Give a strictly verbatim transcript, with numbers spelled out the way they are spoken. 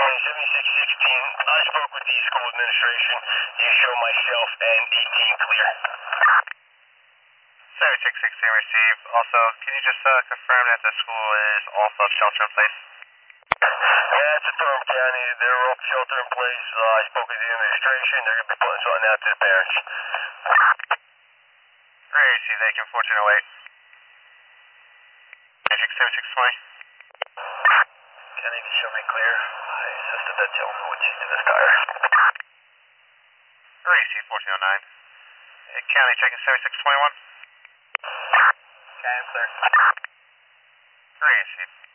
seventy-six sixteen, I spoke with the school administration. You show myself and eighteen clear. seventy-six sixteen received. Also, can you just uh, confirm that the school is off of shelter in place? Yeah, it's a Thornton County. They're off shelter in place. Uh, I spoke with the administration. They're going to be putting something out to the parents. Great, receive. Thank you. fourteen oh eight. Magic seventy-six twenty. County, can you show me clear? I assisted that gentleman with changing his tire. Receive fourteen oh nine. Hey, County, checking seventy-six twenty-one. Okay, I'm clear. Receive.